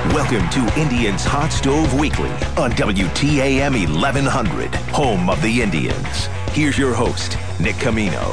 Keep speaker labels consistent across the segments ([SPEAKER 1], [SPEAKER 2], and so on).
[SPEAKER 1] Welcome to Indians Hot Stove Weekly on WTAM 1100, home of the Indians. Here's your host, Nick Camino.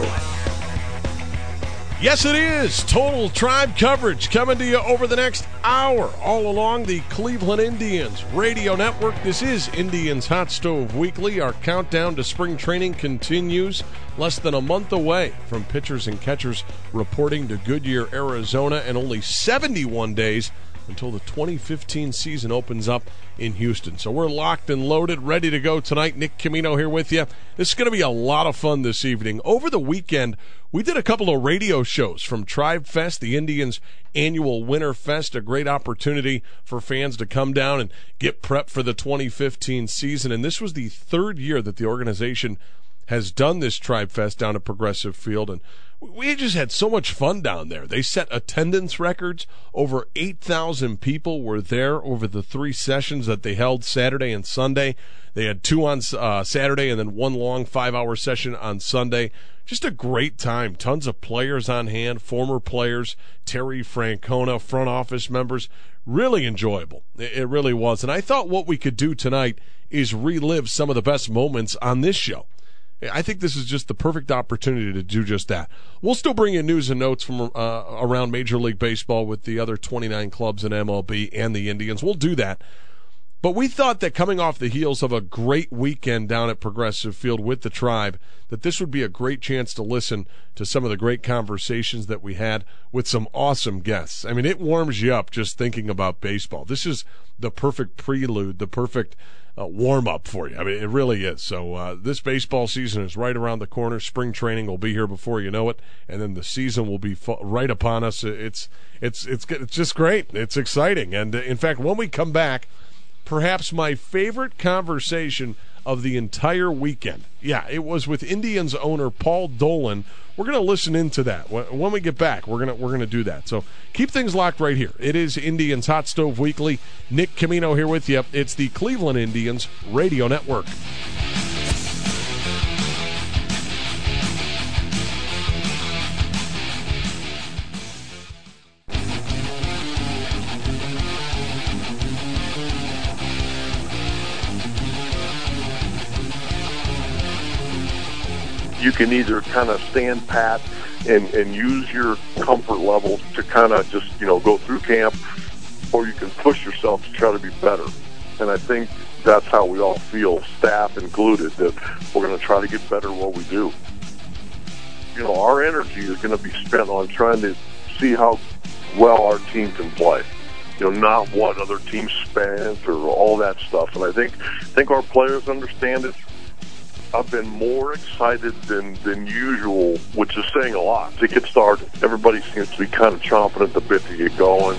[SPEAKER 2] Yes, it is. Total Tribe coverage coming to you over the next hour, all along the Cleveland Indians radio network. This is Indians Hot Stove Weekly. Our countdown to spring training continues. Less than a month away from pitchers and catchers reporting to Goodyear, Arizona, and only 71 days until the 2015 season opens up in Houston. So we're locked and loaded, ready to go tonight. Nick Camino here with you. This is going to be a lot of fun this evening. Over the weekend, we did a couple of radio shows from Tribe Fest, the Indians' annual Winter Fest, a great opportunity for fans to come down and get prepped for the 2015 season. And this was the third year that the organization has done this Tribe Fest down at Progressive Field, and we just had so much fun down there. They set attendance records. Over 8,000 people were there over the three sessions that they held Saturday and Sunday. They had two on Saturday and then one long 5-hour session on Sunday. Just a great time. Tons of players on hand, former players, Terry Francona, front office members. Really enjoyable. It really was. And I thought what we could do tonight is relive some of the best moments on this show. I think this is just the perfect opportunity to do just that. We'll still bring you news and notes from around Major League Baseball with the other 29 clubs in MLB and the Indians. We'll do that. But we thought that coming off the heels of a great weekend down at Progressive Field with the Tribe, that this would be a great chance to listen to some of the great conversations that we had with some awesome guests. I mean, it warms you up just thinking about baseball. This is the perfect prelude, the perfect warm-up for you. I mean, it really is. So this baseball season is right around the corner. Spring training will be here before you know it, and then the season will be right upon us. It's just great. It's exciting. And, in fact, when we come back, perhaps my favorite conversation of the entire weekend. Yeah, it was with Indians owner Paul Dolan. We're going to listen into that. When we get back, we're going to do that. So keep things locked right here. It is Indians Hot Stove Weekly. Nick Camino here with you. It's the Cleveland Indians Radio Network.
[SPEAKER 3] You can either kind of stand pat and use your comfort level to kind of just, go through camp, or you can push yourself to try to be better. And I think that's how we all feel, staff included, that we're going to try to get better at what we do. Our energy is going to be spent on trying to see how well our team can play. Not what other teams spent or all that stuff. And I think our players understand it. I've been more excited than usual, which is saying a lot, to get started. Everybody seems to be kind of chomping at the bit to get going.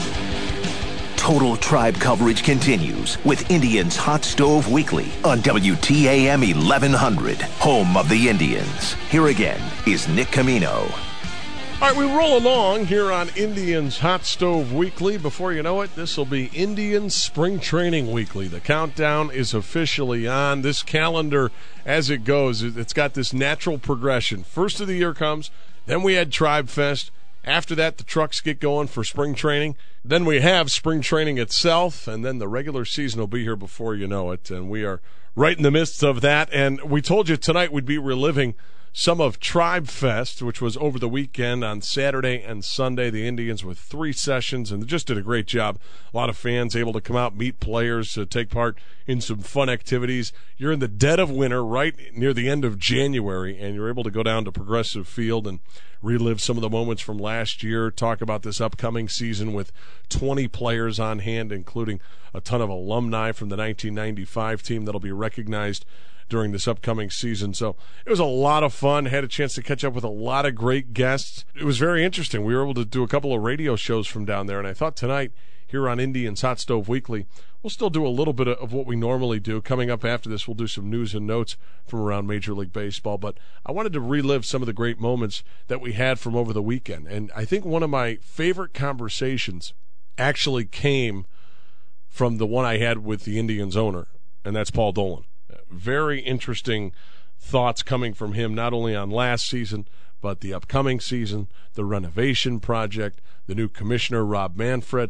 [SPEAKER 1] Total Tribe coverage continues with Indians Hot Stove Weekly on WTAM 1100, home of the Indians. Here again is Nick Camino.
[SPEAKER 2] All right, we roll along here on Indians Hot Stove Weekly. Before you know it, this will be Indians Spring Training Weekly. The countdown is officially on. This calendar, as it goes, it's got this natural progression. First of the year comes, then we had Tribe Fest. After that, the trucks get going for spring training. Then we have spring training itself, and then the regular season will be here before you know it. And we are right in the midst of that. And we told you tonight we'd be reliving some of Tribe Fest, which was over the weekend on Saturday and Sunday. The Indians with 3 sessions, and just did a great job. A lot of fans able to come out, meet players, take part in some fun activities. You're in the dead of winter, right near the end of January, and you're able to go down to Progressive Field and relive some of the moments from last year, talk about this upcoming season with 20 players on hand, including a ton of alumni from the 1995 team that'll be recognized during this upcoming season. So it was a lot of fun. Had a chance to catch up with a lot of great guests. It was very interesting. We were able to do a couple of radio shows from down there, and I thought tonight here on Indians Hot Stove Weekly, we'll still do a little bit of what we normally do. Coming up after this, we'll do some news and notes from around Major League Baseball, but I wanted to relive some of the great moments that we had from over the weekend. And I think one of my favorite conversations actually came from the one I had with the Indians owner, and that's Paul Dolan. Very interesting thoughts coming from him, not only on last season, but the upcoming season, the renovation project, the new commissioner, Rob Manfred,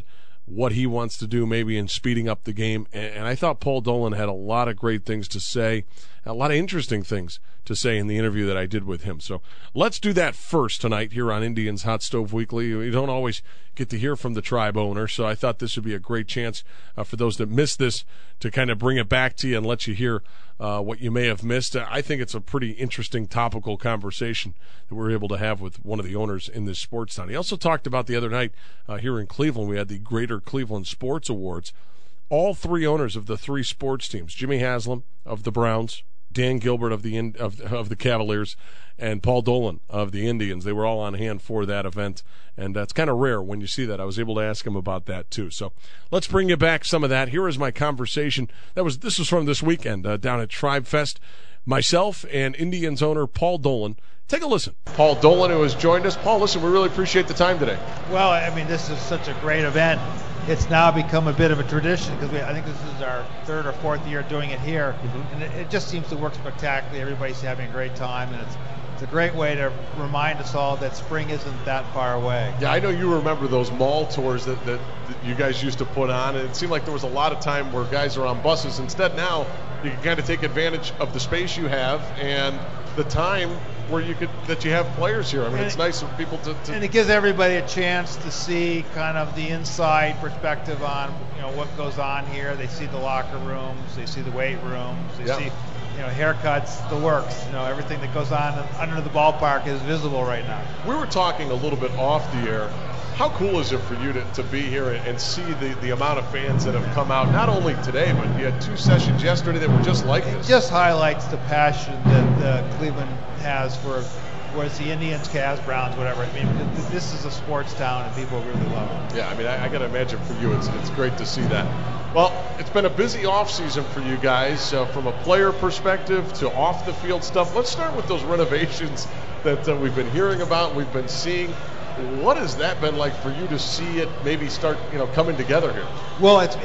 [SPEAKER 2] what he wants to do maybe in speeding up the game. And I thought Paul Dolan had a lot of great things to say, a lot of interesting things to say in the interview that I did with him. So let's do that first tonight here on Indians Hot Stove Weekly. We don't always get to hear from the Tribe owner, so I thought this would be a great chance for those that missed this to kind of bring it back to you and let you hear what you may have missed. I think it's a pretty interesting topical conversation that we're able to have with one of the owners in this sports town. He also talked about the other night here in Cleveland, we had the Greater Cleveland Sports Awards. All three owners of the three sports teams, Jimmy Haslam of the Browns, Dan Gilbert of the Cavaliers, and Paul Dolan of the Indians, they were all on hand for that event, and that's kind of rare when you see that. I was able to ask him about that too. So let's bring you back some of that. Here is my conversation. This was from this weekend down at Tribe Fest. Myself and Indians owner Paul Dolan. Take a listen. Paul Dolan, who has joined us. Paul, listen, we really appreciate the time today.
[SPEAKER 4] Well, I mean, this is such a great event. It's now become a bit of a tradition because I think this is our third or fourth year doing it here, and it just seems to work spectacularly. Everybody's having a great time, and it's a great way to remind us all that spring isn't that far away.
[SPEAKER 2] Yeah, I know you remember those mall tours that you guys used to put on, and it seemed like there was a lot of time where guys are on buses. Instead, now you can kind of take advantage of the space you have and the time where you have players here. I mean, it's nice for people to
[SPEAKER 4] and it gives everybody a chance to see kind of the inside perspective on what goes on here. They see the locker rooms, they see the weight rooms, they see haircuts, the works. Everything that goes on under the ballpark is visible right now.
[SPEAKER 2] We were talking a little bit off the air. How cool is it for you to be here and see the amount of fans that have come out, not only today, but you had two sessions yesterday that were just like this?
[SPEAKER 4] It just highlights the passion that Cleveland has for, whether it's the Indians, Cavs, Browns, whatever. I mean, this is a sports town, and people really love it.
[SPEAKER 2] Yeah, I mean, I got to imagine for you it's great to see that. Well, it's been a busy offseason for you guys from a player perspective to off-the-field stuff. Let's start with those renovations that we've been hearing about, we've been seeing. What has that been like for you to see it maybe start, coming together here?
[SPEAKER 4] Well, it's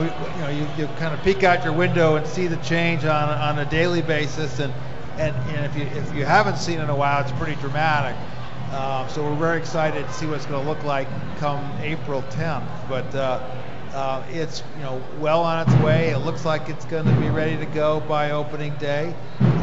[SPEAKER 4] you kind of peek out your window and see the change on a daily basis, and if you haven't seen it in a while, it's pretty dramatic. So we're very excited to see what it's going to look like come April 10th. But it's well on its way. It looks like it's going to be ready to go by opening day,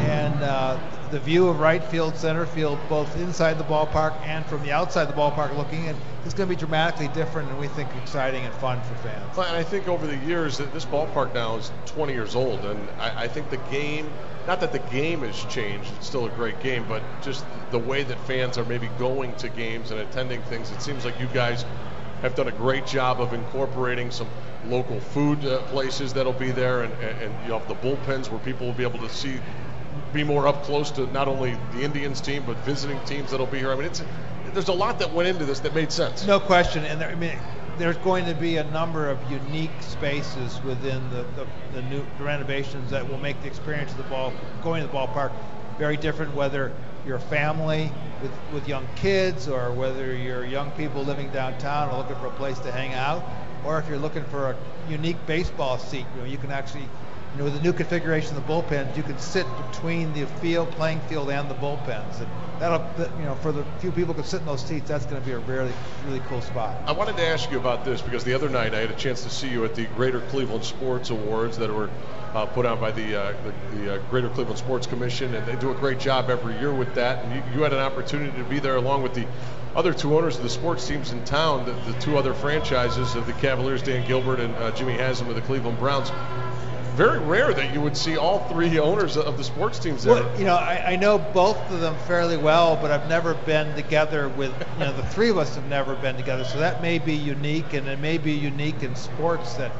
[SPEAKER 4] and the view of right field, center field, both inside the ballpark and from the outside the ballpark looking in, is going to be dramatically different, and we think exciting and fun for fans.
[SPEAKER 2] Well, and I think over the years, this ballpark now is 20 years old, and I think the game, not that the game has changed, it's still a great game, but just the way that fans are maybe going to games and attending things, it seems like you guys have done a great job of incorporating some local food places that'll be there, and you have the bullpens where people will be able to be more up close to not only the Indians team but visiting teams that'll be here. I mean, there's a lot that went into this that made sense.
[SPEAKER 4] No question, and there's going to be a number of unique spaces within the new renovations that will make the experience of going to the ballpark very different, whether you're a family with young kids, or whether you're young people living downtown and looking for a place to hang out, or if you're looking for a unique baseball seat. You can actually, with the new configuration of the bullpens, you can sit between the playing field and the bullpens, and that'll, for the few people who can sit in those seats, that's going to be a really, really cool spot.
[SPEAKER 2] I wanted to ask you about this because the other night I had a chance to see you at the Greater Cleveland Sports Awards that were put on by the Greater Cleveland Sports Commission, and they do a great job every year with that. And you had an opportunity to be there along with the other two owners of the sports teams in town, the two other franchises of the Cavaliers, Dan Gilbert and Jimmy Haslam of the Cleveland Browns. Very rare that you would see all three owners of the sports teams there.
[SPEAKER 4] Well, I know both of them fairly well, but I've never been together with, the three of us have never been together, so that may be unique, and it may be unique in sports that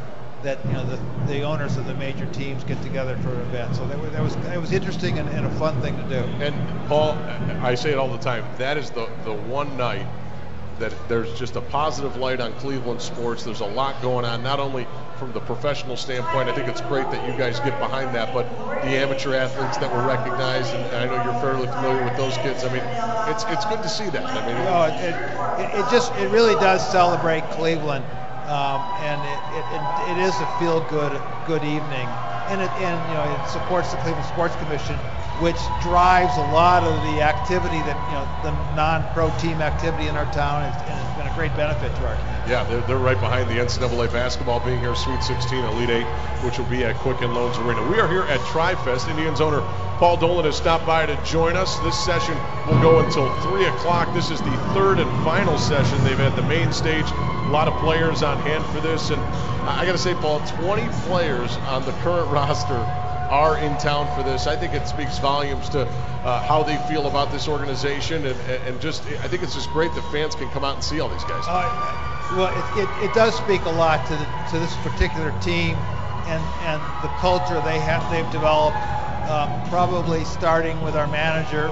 [SPEAKER 4] the owners of the major teams get together for an event. So it was interesting and a fun thing to do.
[SPEAKER 2] And Paul, I say it all the time, that is the one night that there's just a positive light on Cleveland sports. There's a lot going on, not only from the professional standpoint. I think it's great that you guys get behind that, but the amateur athletes that were recognized, and I know you're fairly familiar with those kids. I mean, it's good to see that. I mean,
[SPEAKER 4] it really does celebrate Cleveland, and it is a feel good evening. and it supports the Cleveland Sports Commission, which drives a lot of the activity that the non-pro team activity in our town, and it's been a great benefit to our community.
[SPEAKER 2] Yeah, they're right behind the NCAA basketball being here, Sweet 16, Elite 8, which will be at Quicken Loans Arena. We are here at Tri-Fest. Indians owner Paul Dolan has stopped by to join us. This session will go until 3 o'clock. This is the third and final session. They've had the main stage, a lot of players on hand for this, and I got to say, Paul, 20 players on the current roster are in town for this. I think it speaks volumes to how they feel about this organization, and just I think it's just great that fans can come out and see all these guys.
[SPEAKER 4] Well, it does speak a lot to this particular team and the culture they've developed. Probably starting with our manager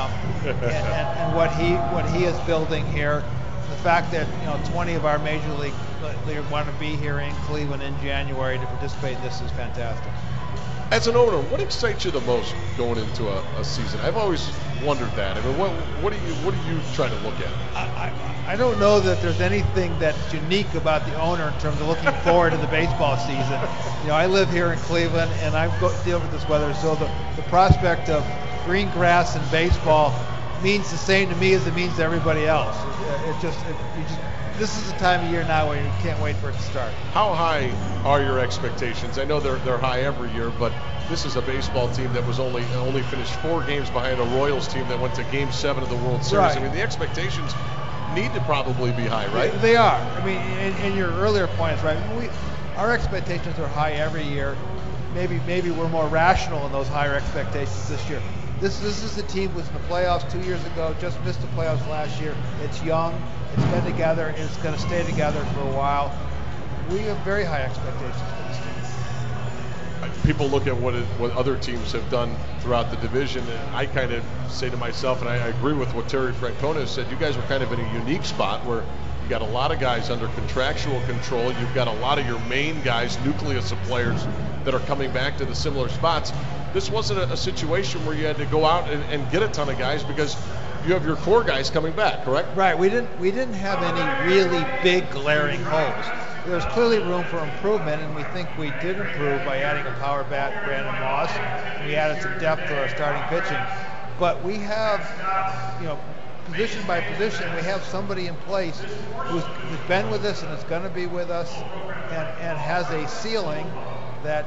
[SPEAKER 4] and what he is building here. The fact that 20 of our major league players want to be here in Cleveland in January to participate in this is fantastic.
[SPEAKER 2] As an owner, what excites you the most going into a season? I've always wondered that. I mean, what do you try to look at?
[SPEAKER 4] I don't know that there's anything that's unique about the owner in terms of looking forward to the baseball season. I live here in Cleveland, and I deal with this weather, so the prospect of green grass and baseball means the same to me as it means to everybody else. This is the time of year now where you can't wait for it to start.
[SPEAKER 2] How high are your expectations? I know they're high every year, but this is a baseball team that was only finished 4 games behind a Royals team that went to Game 7 of the World Series.
[SPEAKER 4] Right.
[SPEAKER 2] I mean, the expectations need to probably be high, right?
[SPEAKER 4] They are. I mean, and your earlier point is right. Our expectations are high every year. Maybe we're more rational in those higher expectations this year. This is the team was in the playoffs 2 years ago, just missed the playoffs last year. It's young, it's been together, and it's going to stay together for a while. We have very high expectations for this team.
[SPEAKER 2] People look at what other teams have done throughout the division, and I kind of say to myself, and I agree with what Terry Francona has said, you guys are kind of in a unique spot where you got a lot of guys under contractual control. You've got a lot of your main guys, nucleus of players that are coming back to the similar spots. This wasn't a situation where you had to go out and get a ton of guys because you have your core guys coming back, correct?
[SPEAKER 4] Right. We didn't have any really big glaring holes. There's clearly room for improvement, and we think we did improve by adding a power bat, Brandon Moss. We added some depth to our starting pitching. But we have, position by position, we have somebody in place who's been with us and is going to be with us and has a ceiling that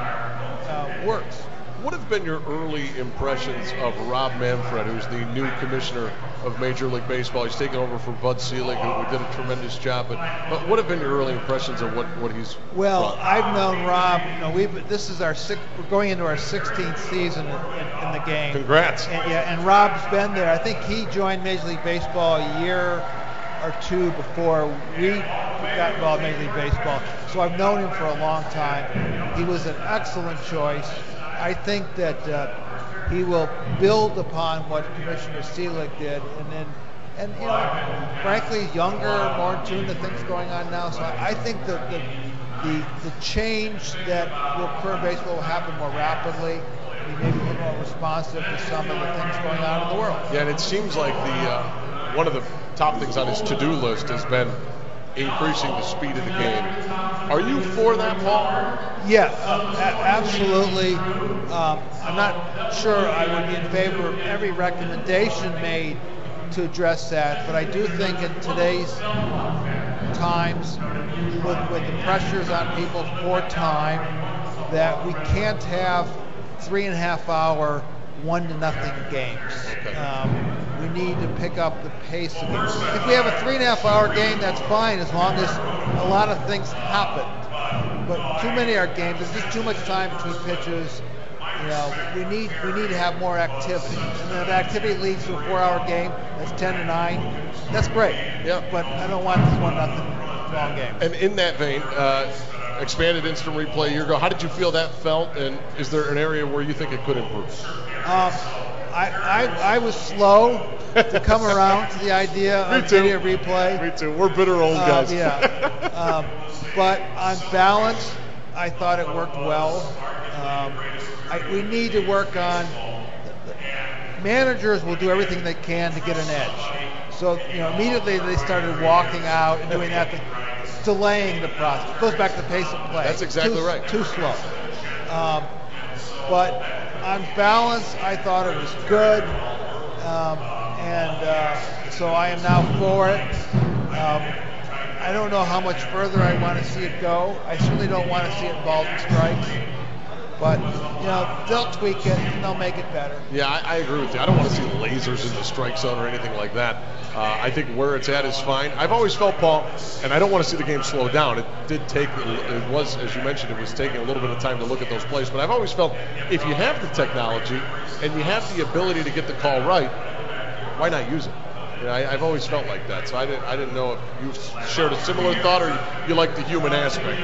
[SPEAKER 4] works.
[SPEAKER 2] What have been your early impressions of Rob Manfred, who's the new commissioner of Major League Baseball? He's taken over for Bud Selig, who did a tremendous job. But what have been your early impressions of what he's brought?
[SPEAKER 4] I've known Rob. This is we're going into our 16th season in the game.
[SPEAKER 2] Congrats.
[SPEAKER 4] And Rob's been there. I think he joined Major League Baseball a year or two before we got involved in Major League Baseball. So I've known him for a long time. He was an excellent choice. I think that he will build upon what Commissioner Selig did, and frankly, younger, more in tune to things going on now. So I think that the change that will occur in baseball will happen more rapidly. He may be more responsive to some of the things going on in the world.
[SPEAKER 2] Yeah, and it seems like one of the top things on his to-do list has been increasing the speed of the game. Are you for that, Paul?
[SPEAKER 4] Yeah, absolutely. I'm not sure I would be in favor of every recommendation made to address that, but I do think in today's times, with the pressures on people for time, that we can't have 3.5-hour 1-0 games.
[SPEAKER 2] Okay.
[SPEAKER 4] We need to pick up the pace of it. If we have a 3.5-hour game, that's fine as long as a lot of things happen. But too many of our games, there's just too much time between pitches. We need to have more activity. And if activity leads to a 4-hour game, that's 10-9. That's great.
[SPEAKER 2] Yeah.
[SPEAKER 4] But I don't want this 1-0 long game.
[SPEAKER 2] And in that vein, expanded instant replay a year ago, how did you feel that felt? And is there an area where you think it could improve?
[SPEAKER 4] I was slow to come around to the idea of video replay.
[SPEAKER 2] Me too. We're bitter old guys.
[SPEAKER 4] But on balance, I thought it worked well. We need to work on. Managers will do everything they can to get an edge. So immediately they started walking out and doing that, delaying the process. It goes back to the pace of play.
[SPEAKER 2] That's exactly right.
[SPEAKER 4] Too slow. But on balance, I thought it was good, so I am now for it. I don't know how much further I want to see it go. I certainly don't want to see it involved in strikes. But, they'll tweak it and they'll make it better.
[SPEAKER 2] Yeah, I agree with you. I don't want to see lasers in the strike zone or anything like that. I think where it's at is fine. I've always felt, Paul, and I don't want to see the game slow down. It was, as you mentioned, it was taking a little bit of time to look at those plays. But I've always felt if you have the technology and you have the ability to get the call right, why not use it? I've always felt like that, so I didn't know if you shared a similar thought or you like the human aspect.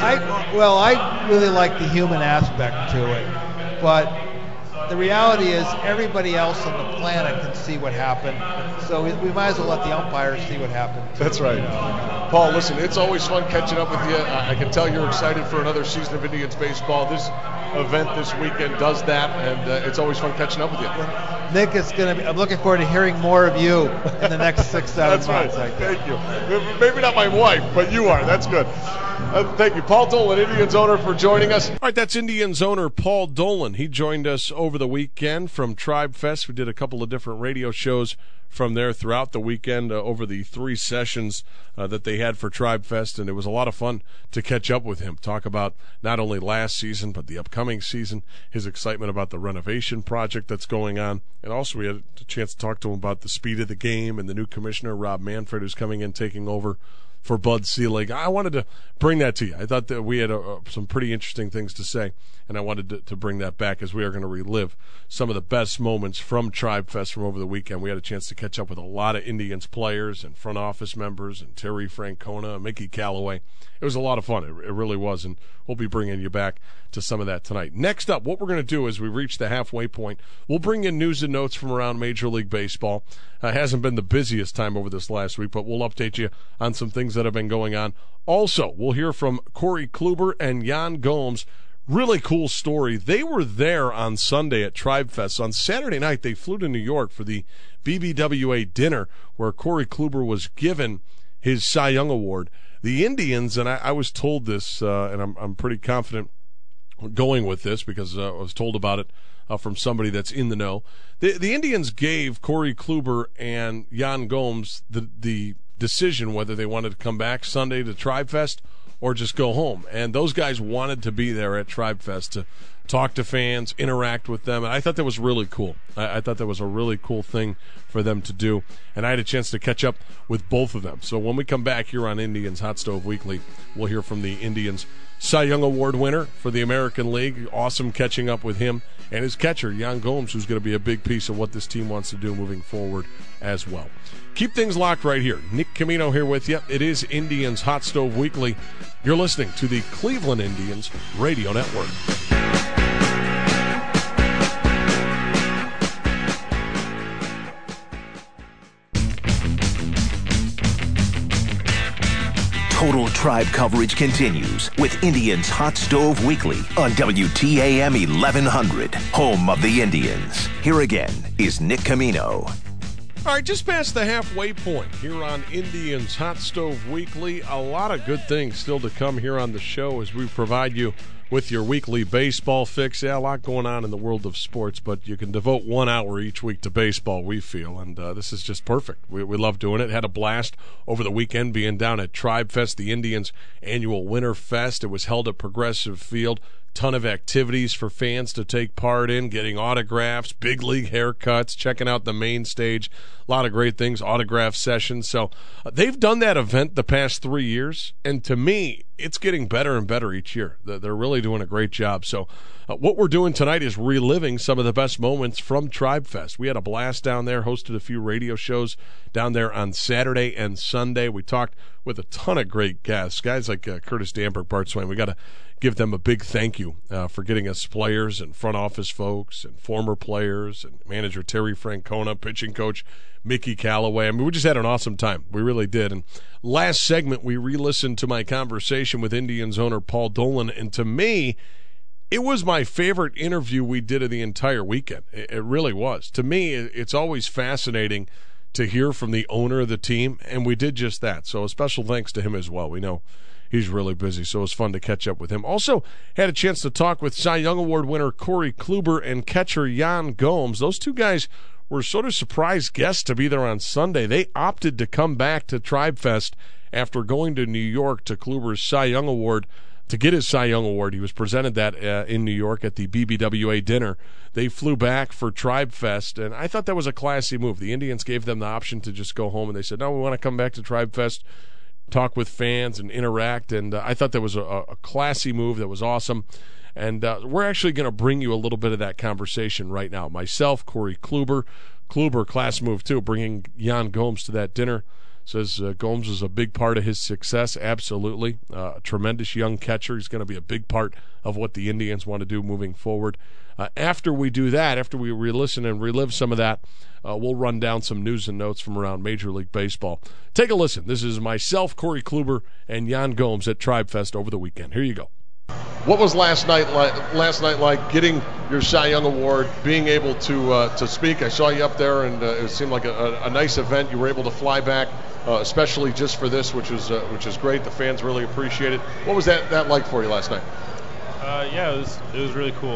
[SPEAKER 4] I really like the human aspect to it, but the reality is everybody else on the planet can see what happened, so we might as well let the umpires see what happened.
[SPEAKER 2] That's right. Paul, listen, it's always fun catching up with you. I can tell you're excited for another season of Indians baseball. This event this weekend does that, and it's always fun catching up with you.
[SPEAKER 4] Nick, I'm looking forward to hearing more of you in the next 6-7 months.
[SPEAKER 2] That's right. Thank you. Maybe not my wife, but you are. That's good. Thank you. Paul Dolan, Indians owner, for joining us. All right, that's Indians owner Paul Dolan. He joined us over the weekend from Tribe Fest. We did a couple of different radio shows from there throughout the weekend over the 3 sessions that they had for Tribe Fest, and it was a lot of fun to catch up with him, talk about not only last season but the upcoming season, his excitement about the renovation project that's going on, and also we had a chance to talk to him about the speed of the game and the new commissioner, Rob Manfred, who's coming in, taking over for Bud Selig. I wanted to bring that to you. I thought that we had some pretty interesting things to say, and I wanted to bring that back as we are going to relive some of the best moments from Tribe Fest from over the weekend. We had a chance to catch up with a lot of Indians players and front office members and Terry Francona and Mickey Callaway. It was a lot of fun. It really was, and we'll be bringing you back to some of that tonight. Next up, what we're going to do as we reach the halfway point, we'll bring in news and notes from around Major League Baseball. Hasn't been the busiest time over this last week, but we'll update you on some things that have been going on. Also, we'll hear from Corey Kluber and Yan Gomes. Really cool story. They were there on Sunday at Tribe Fest. On Saturday night, they flew to New York for the BBWA dinner where Corey Kluber was given his Cy Young Award. The Indians, and I was told this, and I'm pretty confident going with this because I was told about it from somebody that's in the know. The Indians gave Corey Kluber and Yan Gomes the decision whether they wanted to come back Sunday to Tribe Fest or just go home. And those guys wanted to be there at Tribe Fest to talk to fans, interact with them. And I thought that was really cool. I thought that was a really cool thing for them to do. And I had a chance to catch up with both of them. So when we come back here on Indians Hot Stove Weekly, we'll hear from the Indians Cy Young Award winner for the American League. Awesome catching up with him. And his catcher, Yan Gomes, who's going to be a big piece of what this team wants to do moving forward as well. Keep things locked right here. Nick Camino here with you. It is Indians Hot Stove Weekly. You're listening to the Cleveland Indians Radio Network.
[SPEAKER 1] Total Tribe coverage continues with Indians Hot Stove Weekly on WTAM 1100, home of the Indians. Here again is Nick Camino.
[SPEAKER 2] All right, just past the halfway point here on Indians Hot Stove Weekly. A lot of good things still to come here on the show as we provide you with your weekly baseball fix. Yeah, a lot going on in the world of sports, but you can devote 1 hour each week to baseball, we feel, and this is just perfect. We love doing it. Had a blast over the weekend being down at Tribe Fest, the Indians' annual Winter Fest. It was held at Progressive Field. Ton of activities for fans to take part in, getting autographs, big league haircuts, checking out the main stage, a lot of great things, autograph sessions. So they've done that event the past 3 years, and to me, it's getting better and better each year. They're really doing a great job. So what we're doing tonight is reliving some of the best moments from Tribe Fest. We had a blast down there, hosted a few radio shows down there on Saturday and Sunday. We talked with a ton of great guests, guys like Curtis Danberg, Bart Swain. We got to give them a big thank you for getting us players and front office folks and former players and manager Terry Francona, pitching coach Mickey Callaway. I mean, we just had an awesome time. We really did. And last segment, we re-listened to my conversation with Indians owner Paul Dolan, and to me, it was my favorite interview we did of the entire weekend. It really was. To me, it's always fascinating to hear from the owner of the team, and we did just that. So a special thanks to him as well. We know he's really busy, so it was fun to catch up with him. Also had a chance to talk with Cy Young Award winner Corey Kluber and catcher Yan Gomes. Those two guys were sort of surprise guests to be there on Sunday. They opted to come back to Tribe Fest after going to New York to Kluber's Cy Young Award. To get his Cy Young Award, he was presented that in New York at the BBWA dinner. They flew back for Tribe Fest, and I thought that was a classy move. The Indians gave them the option to just go home, and they said, no, we want to come back to Tribe Fest, talk with fans and interact, and I thought that was a classy move that was awesome. And we're actually going to bring you a little bit of that conversation right now. Myself, Corey Kluber, class move too, bringing Yan Gomes to that dinner. Says Gomes was a big part of his success, absolutely. A tremendous young catcher. He's going to be a big part of what the Indians want to do moving forward. After we do that, after we re-listen and relive some of that, we'll run down some news and notes from around Major League Baseball. Take a listen. This is myself, Corey Kluber, and Yan Gomes at Tribe Fest over the weekend. Here you go. What was last night like getting your Cy Young Award, being able to speak? I saw you up there, and it seemed like a nice event. You were able to fly back, especially just for this, which is great. The fans really appreciate it. What was that like for you last night?
[SPEAKER 5] Yeah, it was really cool.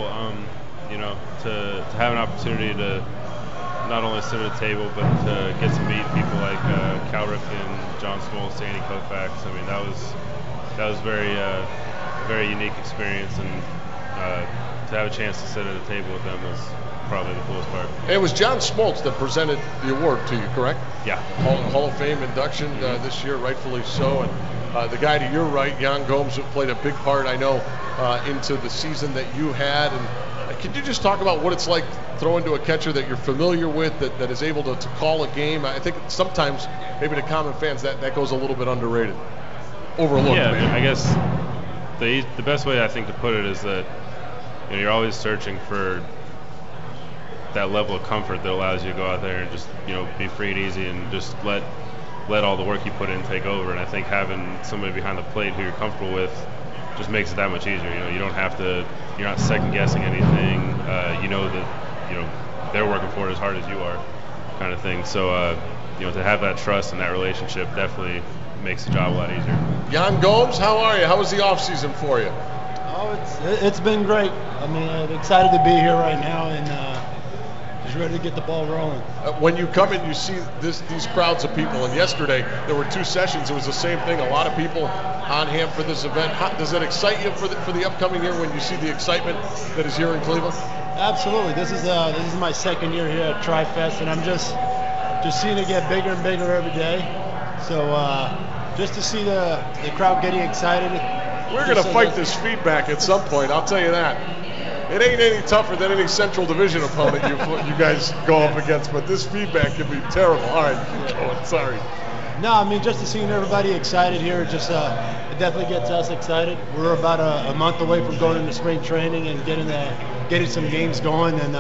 [SPEAKER 5] To have an opportunity to not only sit at a table, but to get to meet people like Cal Ripken, John Smoltz, Sandy Koufax. I mean, that was very unique experience, and to have a chance to sit at a table with them was probably the coolest part.
[SPEAKER 2] And it was John Smoltz that presented the award to you, correct?
[SPEAKER 5] Yeah.
[SPEAKER 2] Hall of Fame induction this year, rightfully so. And the guy to your right, Yan Gomes, played a big part, I know, into the season that you had. And could you just talk about what it's like throwing to a catcher that you're familiar with, that is able to call a game? I think sometimes, maybe to common fans, that goes a little bit underrated, overlooked.
[SPEAKER 5] Yeah,
[SPEAKER 2] maybe.
[SPEAKER 5] I guess the best way I think to put it is that you're always searching for that level of comfort that allows you to go out there and just be free and easy and just let all the work you put in take over. And I think having somebody behind the plate who you're comfortable with just makes it that much easier. You don't have to. You're not second guessing anything. You know that they're working for it as hard as you are, kind of thing. So to have that trust and that relationship definitely makes the job a lot easier.
[SPEAKER 2] Yan Gomes, how are you? How was the off season for you?
[SPEAKER 6] Oh, it's been great. I mean, I'm excited to be here right now and just ready to get the ball rolling.
[SPEAKER 2] When you come in, you see these crowds of people. And yesterday there were 2 sessions. It was the same thing. A lot of people on hand for this event. Does it excite you for the upcoming year when you see the excitement that is here in Cleveland?
[SPEAKER 6] Absolutely. This is my second year here at Tri Fest, and I'm just seeing it get bigger and bigger every day. So just to see the crowd getting excited.
[SPEAKER 2] We're going to fight this feedback at some point, I'll tell you that. It ain't any tougher than any Central Division opponent you guys go up against, but this feedback can be terrible. All right, keep going. Sorry.
[SPEAKER 6] No, I mean, just to see everybody excited here, it definitely gets us excited. We're about a month away from going into spring training and getting some games going, and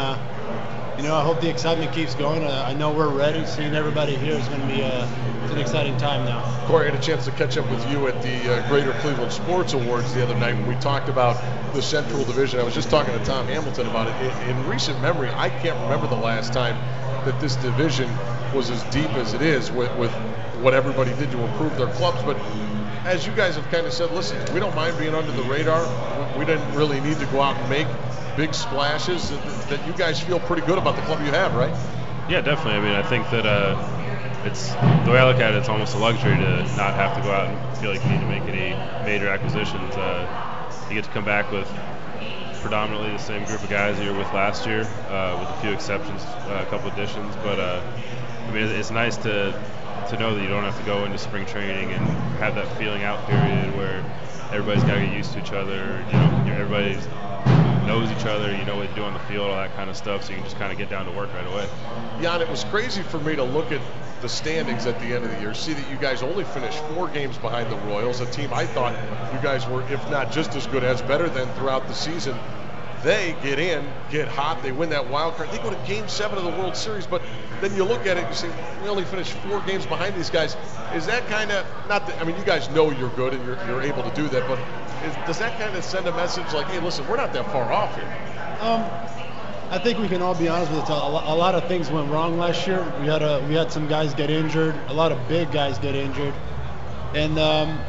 [SPEAKER 6] I hope the excitement keeps going. I know we're ready. Seeing everybody here is going to be it's an exciting time now.
[SPEAKER 2] Corey, I had a chance to catch up with you at the Greater Cleveland Sports Awards the other night when we talked about the Central Division. I was just talking to Tom Hamilton about it. In recent memory, I can't remember the last time that this division was as deep as it is with what everybody did to improve their clubs. But as you guys have kind of said, listen, we don't mind being under the radar. We didn't really need to go out and make big splashes. That you guys feel pretty good about the club you have, right?
[SPEAKER 5] Yeah, definitely. I mean, I think that it's the way I look at it, it's almost a luxury to not have to go out and feel like you need to make any major acquisitions. You get to come back with predominantly the same group of guys you were with last year, with a few exceptions, a couple additions. But I mean, it's nice to know that you don't have to go into spring training and have that feeling out period where everybody's got to get used to each other. Everybody knows each other, you know what to do on the field, all that kind of stuff, so you can just kind of get down to work right away.
[SPEAKER 2] Jan, it was crazy for me to look at the standings at the end of the year, see that you guys only finished 4 games behind the Royals, a team I thought you guys were, if not just as good as, better than throughout the season. They get in, get hot, they win that wild card. They go to Game 7 of the World Series, but then you look at it and you say, we only finished 4 games behind these guys. Is that kind of, you guys know you're good and you're able to do that, but does that kind of send a message like, hey, listen, we're not that far off here?
[SPEAKER 6] I think we can all be honest with it. A lot of things went wrong last year. We had some guys get injured, a lot of big guys get injured, and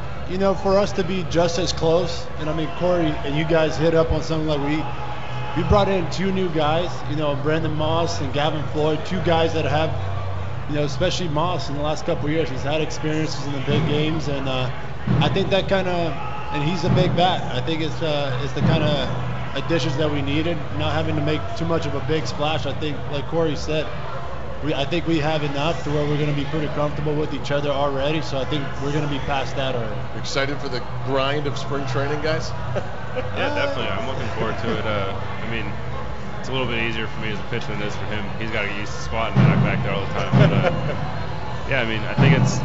[SPEAKER 6] for us to be just as close. And I mean, Corey and you guys hit up on something like we brought in 2 new guys. Brandon Moss and Gavin Floyd, 2 guys that have, especially Moss in the last couple of years, he's had experiences in the big games, and I think that and he's a big bat. I think it's the kind of additions that we needed, not having to make too much of a big splash. I think, like Corey said, I think we have enough to where we're going to be pretty comfortable with each other already, so I think we're going to be past that already.
[SPEAKER 2] Excited for the grind of spring training, guys?
[SPEAKER 5] Yeah, definitely. I'm looking forward to it. I mean, it's a little bit easier for me as a pitcher than it is for him. He's got to get used to squatting back there all the time. But, yeah, I mean, I think it's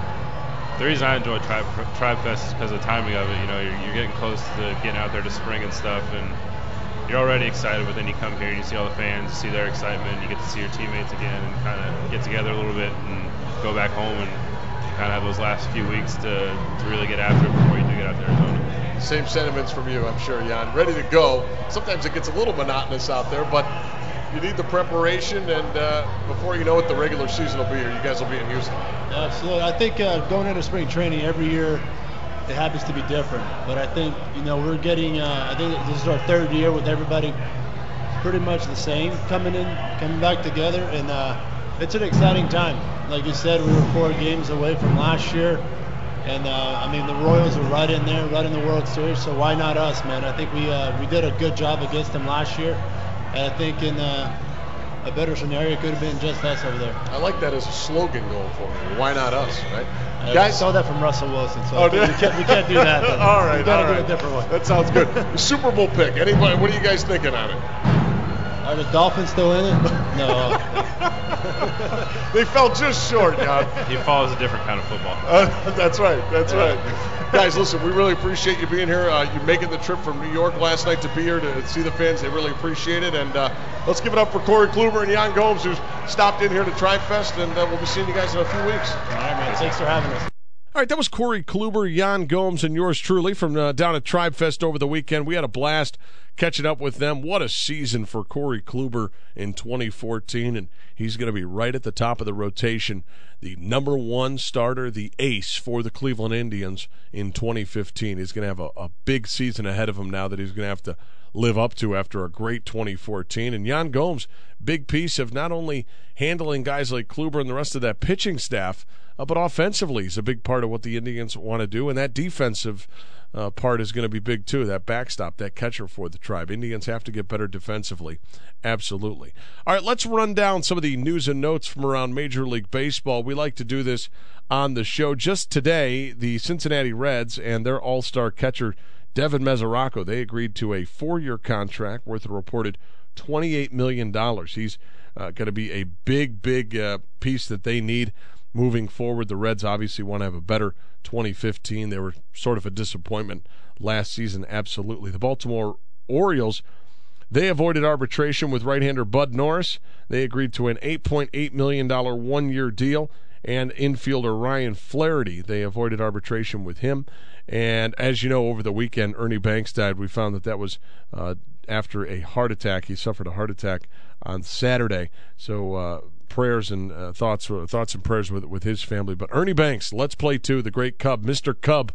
[SPEAKER 5] the reason I enjoy Tribe Fest is because of the timing of it. You're getting close to getting out there to spring and stuff, and you're already excited, but then you come here and you see all the fans, you see their excitement, you get to see your teammates again and kind of get together a little bit and go back home and kind of have those last few weeks to really get after it before you do get out to Arizona.
[SPEAKER 2] Same sentiments from you, I'm sure, Jan. Ready to go. Sometimes it gets a little monotonous out there, but you need the preparation, and before you know it, the regular season will be here. You guys will be in Houston.
[SPEAKER 6] Absolutely. I think going into spring training every year, it happens to be different. But I think, we're getting, I think this is our 3rd year with everybody pretty much the same, coming back together, and it's an exciting time. Like you said, we were 4 games away from last year, and I mean, the Royals are right in there, right in the World Series, so why not us, man? I think we did a good job against them last year, and I think in a better scenario could have been just us over there.
[SPEAKER 2] I like that as a slogan going for me. Why not us, right?
[SPEAKER 6] Guys, I saw that from Russell Wilson, so we can't do that.
[SPEAKER 2] All right,
[SPEAKER 6] we got to do a different one.
[SPEAKER 2] That sounds good. The Super Bowl pick. Anybody? What are you guys thinking on it?
[SPEAKER 6] Are the Dolphins still in it? No.
[SPEAKER 2] They fell just short, Jan.
[SPEAKER 5] He follows a different kind of football.
[SPEAKER 2] That's right. Guys, listen, we really appreciate you being here. You making the trip from New York last night to be here to see the fans. They really appreciate it. And let's give it up for Corey Kluber and Jan Gomes, who's stopped in here to Tribe Fest, and we'll be seeing you guys in a few weeks.
[SPEAKER 6] All right, man. Thanks for having us.
[SPEAKER 2] All right, that was Corey Kluber, Jan Gomes, and yours truly from down at Tribe Fest over the weekend. We had a blast catching up with them. What a season for Corey Kluber in 2014, and he's going to be right at the top of the rotation, the number 1 starter, the ace for the Cleveland Indians in 2015. He's going to have a big season ahead of him now that he's going to have to live up to after a great 2014. And Jan Gomes, big piece of not only handling guys like Kluber and the rest of that pitching staff, but offensively he's a big part of what the Indians want to do, and that defensive part is going to be big too, that backstop, that catcher for the Tribe. Indians have to get better defensively, absolutely. All right, let's run down some of the news and notes from around Major League Baseball. We like to do this on the show. Just today, the Cincinnati Reds and their all-star catcher Devin Mesoraco, they agreed to a 4-year contract worth a reported $28 million. He's going to be a big piece that they need moving forward. The Reds obviously want to have a better 2015. They were sort of a disappointment last season, absolutely. The Baltimore Orioles, they avoided arbitration with right-hander Bud Norris. They agreed to an $8.8 million 1-year deal. And infielder Ryan Flaherty, they avoided arbitration with him. And as you know, over the weekend, Ernie Banks died. We found that was after a heart attack. He suffered a heart attack on Saturday. So prayers and thoughts and prayers with his family. But Ernie Banks, Let's Play 2, the great Cub, Mr. Cub,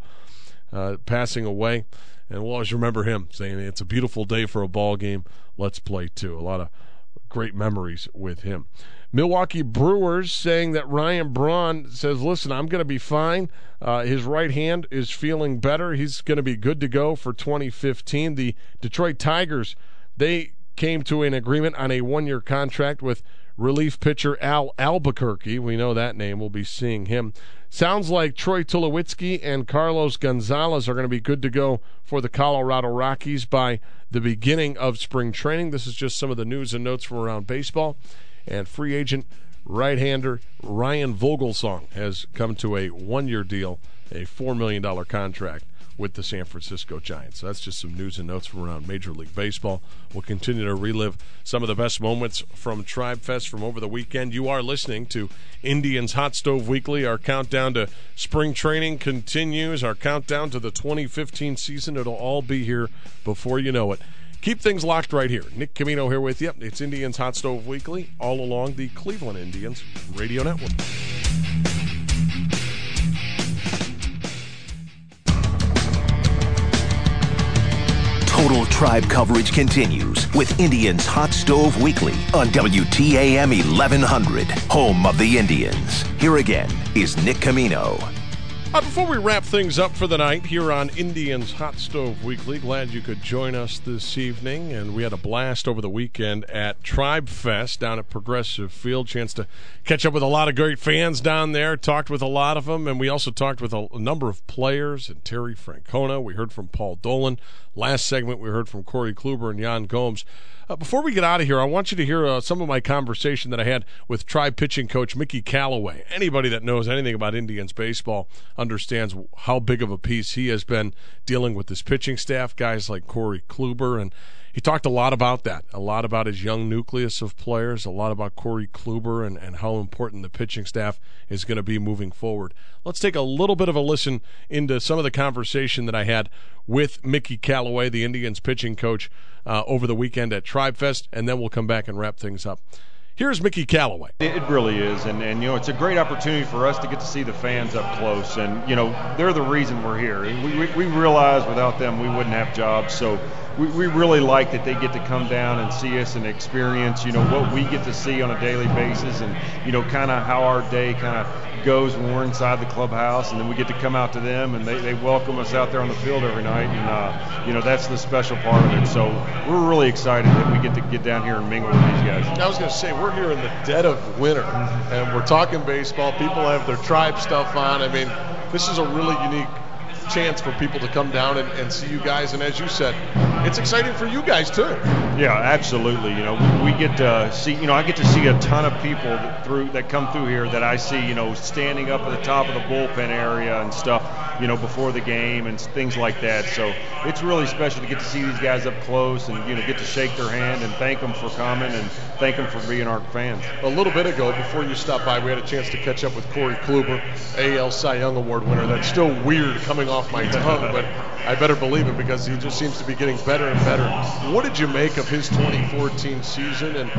[SPEAKER 2] passing away. And we'll always remember him saying, it's a beautiful day for a ball game. Let's Play 2. A lot of great memories with him. Milwaukee Brewers saying that Ryan Braun says, listen, I'm going to be fine. His right hand is feeling better. He's going to be good to go for 2015. The Detroit Tigers, they came to an agreement on a 1-year contract with relief pitcher Al Albuquerque. We know that name. We'll be seeing him. Sounds like Troy Tulowitzki and Carlos Gonzalez are going to be good to go for the Colorado Rockies by the beginning of spring training. This is just some of the news and notes from around baseball. And free agent right-hander Ryan Vogelsong has come to a 1-year deal, a $4 million contract with the San Francisco Giants. So that's just some news and notes from around Major League Baseball. We'll continue to relive some of the best moments from Tribe Fest from over the weekend. You are listening to Indians Hot Stove Weekly. Our countdown to spring training continues. Our countdown to the 2015 season. It'll all be here before you know it. Keep things locked right here. Nick Camino here with you. It's Indians Hot Stove Weekly, all along the Cleveland Indians Radio Network.
[SPEAKER 1] Total Tribe coverage continues with Indians Hot Stove Weekly on WTAM 1100, home of the Indians. Here again is Nick Camino.
[SPEAKER 2] Before we wrap things up for the night here on Indians Hot Stove Weekly, glad you could join us this evening. And we had a blast over the weekend at Tribe Fest down at Progressive Field. Chance to catch up with a lot of great fans down there, talked with a lot of them. And we also talked with a number of players and Terry Francona. We heard from Paul Dolan. Last segment, we heard from Corey Kluber and Jan Gomes. Before we get out of here, I want you to hear some of my conversation that I had with Tribe pitching coach Mickey Callaway. Anybody that knows anything about Indians baseball understands how big of a piece he has been dealing with this pitching staff, guys like Corey Kluber, and he talked a lot about that, a lot about his young nucleus of players, a lot about Corey Kluber and how important the pitching staff is going to be moving forward. Let's take a little bit of a listen into some of the conversation that I had with Mickey Callaway, the Indians pitching coach, over the weekend at Tribe Fest, and then we'll come back and wrap things up. Here's Mickey Callaway.
[SPEAKER 7] It really is, and it's a great opportunity for us to get to see the fans up close, and they're the reason we're here. We realize without them we wouldn't have jobs, so we really like that they get to come down and see us and experience what we get to see on a daily basis, and kind of how our day kind of goes when we're inside the clubhouse, and then we get to come out to them, and they welcome us out there on the field every night, and that's the special part of it. So we're really excited that we get to get down here and mingle with these guys.
[SPEAKER 8] I was going to say, we're here in the dead of winter, and we're talking baseball. People have their Tribe stuff on. I mean, this is a really unique chance for people to come down and see you guys, and as you said, it's exciting for you guys too.
[SPEAKER 7] Yeah, absolutely. We get to see, I get to see a ton of people that come through here that I see, standing up at the top of the bullpen area and stuff, before the game and things like that. So it's really special to get to see these guys up close and get to shake their hand and thank them for coming and thank them for being our fans.
[SPEAKER 8] A little bit ago, before you stopped by, we had a chance to catch up with Corey Kluber, AL Cy Young Award winner. That's still weird coming off my tongue, but I better believe it because he just seems to be getting better and better. What did you make of his 2014 season, and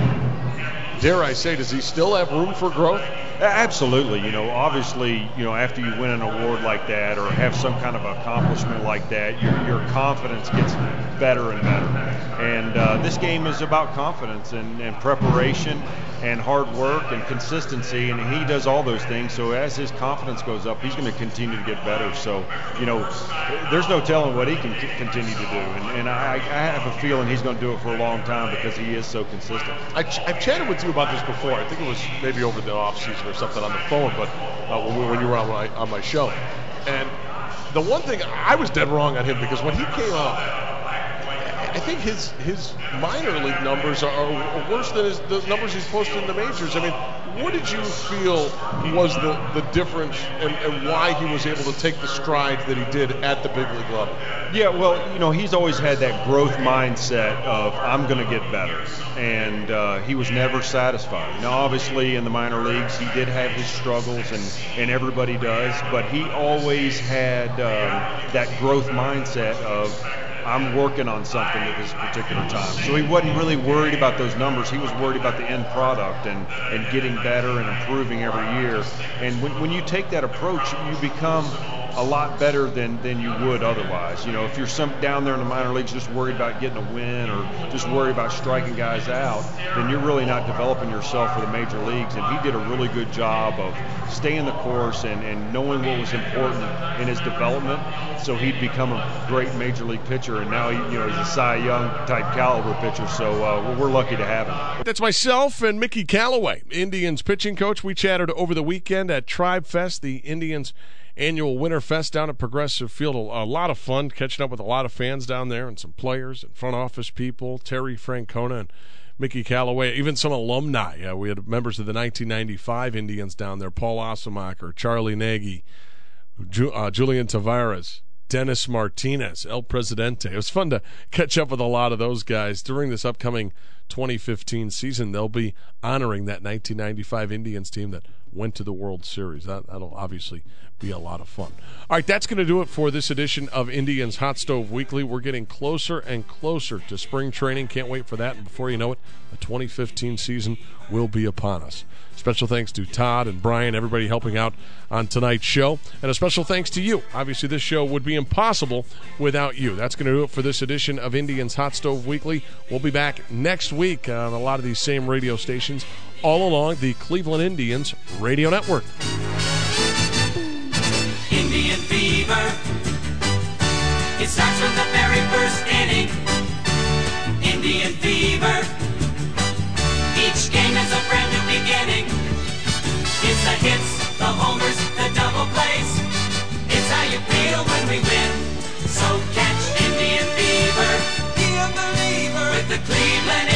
[SPEAKER 8] dare I say, does he still have room for growth?
[SPEAKER 7] Absolutely. Obviously, after you win an award like that or have some kind of accomplishment like that, your confidence gets better and better. And this game is about confidence and preparation and hard work and consistency, and he does all those things. So as his confidence goes up, he's going to continue to get better. So, there's no telling what he can continue to do. And I have a feeling he's going to do it for a long time because he is so consistent.
[SPEAKER 8] I've chatted with you about this before. I think it was maybe over the offseason or something on the phone, but when you were on my show. And the one thing, I was dead wrong on him because when he came up, I think his minor league numbers are worse than the numbers he's posted in the majors. I mean, what did you feel was the difference and why he was able to take the strides that he did at the big league level?
[SPEAKER 7] Yeah, well, he's always had that growth mindset of I'm going to get better, and he was never satisfied. Now, obviously, in the minor leagues, he did have his struggles, and everybody does, but he always had that growth mindset of I'm working on something at this particular time. So he wasn't really worried about those numbers. He was worried about the end product and getting better and improving every year. And when you take that approach, you become a lot better than you would otherwise. If you're down there in the minor leagues just worried about getting a win or just worried about striking guys out, then you're really not developing yourself for the major leagues. And he did a really good job of staying the course and knowing what was important in his development, so he'd become a great major league pitcher. And now he's a Cy Young type caliber pitcher, so we're lucky to have him.
[SPEAKER 2] That's myself and Mickey Callaway, Indians pitching coach. We chatted over the weekend at Tribe Fest, the Indians annual Winter Fest down at Progressive Field. A lot of fun catching up with a lot of fans down there and some players and front office people, Terry Francona and Mickey Callaway, even some alumni. We had members of the 1995 Indians down there, Paul Osemacher, Charlie Nagy, Julian Tavares, Dennis Martinez, El Presidente. It was fun to catch up with a lot of those guys. During this upcoming 2015 season, they'll be honoring that 1995 Indians team that went to the World Series. That'll obviously be a lot of fun. All right, that's going to do it for this edition of Indians Hot Stove Weekly. We're getting closer and closer to spring training. Can't wait for that. And before you know it, the 2015 season will be upon us. Special thanks to Todd and Brian, everybody helping out on tonight's show. And a special thanks to you. Obviously, this show would be impossible without you. That's going to do it for this edition of Indians Hot Stove Weekly. We'll be back next week on a lot of these same radio stations all along the Cleveland Indians radio network.
[SPEAKER 9] Indian fever. It starts from the very first inning. Indian fever. Each game is a brand new beginning. It's the hits, the homers, the double plays. It's how you feel when we win. So catch Indian fever. Be a believer with the Cleveland